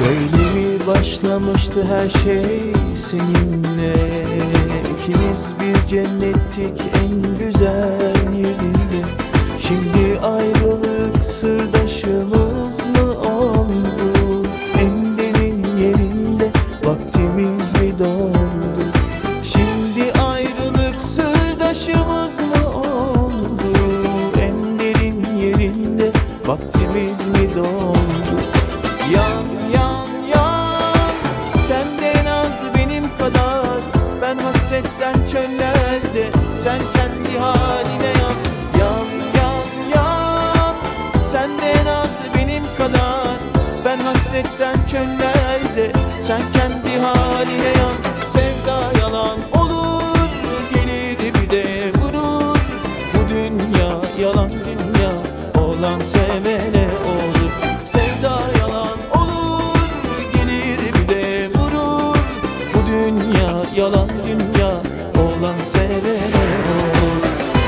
Böyle mi başlamıştı her şey seninle? İkimiz bir cennettik en güzel yerinde. Şimdi ayrılık sırdaşımız mı oldu? En derin yerinde vaktimiz mi doldu? Şimdi ayrılık sırdaşımız mı oldu? En derin yerinde vaktimiz mi doldu? Yan yan yan, senden az benim kadar. Ben hasretten çöllerde, sen kendi haline yan. Yan yan yan, senden az benim kadar. Ben hasretten çöllerde, sen kendi haline yan. Sevda yalan olur, gelir bir de vurur. Bu dünya yalan dünya, olan sevene olur. Sevda yalan olur, gelir bir de vurur. Bu dünya yalan dünya, olan sevene olur.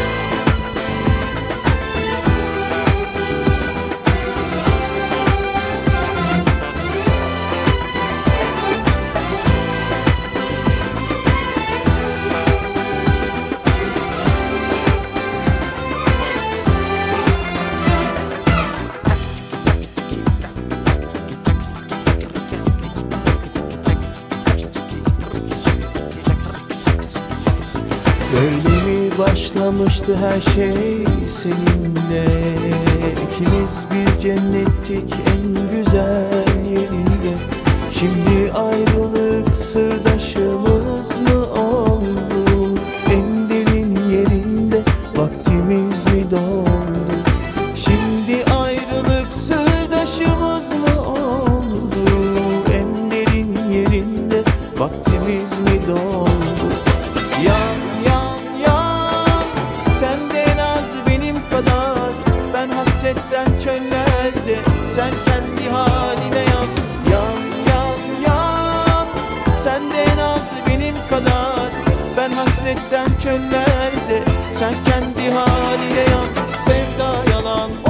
Böyle mi başlamıştı her şey seninle? İkimiz bir cennettik en güzel yerinde. Şimdi ayrılık sırdaşımız mı oldu? En derin yerinde vaktimiz mi doldu? Şimdi ayrılık sırdaşımız mı oldu? En derin yerinde vaktimiz mi doldu? Yan yan yan, senden az benim kadar. Ben hasretten çöllerde, sen kendi haline yan. Yan yan yan, senden az benim kadar. Ben hasretten çöllerde, sen kendi haline yan. Sevda yalan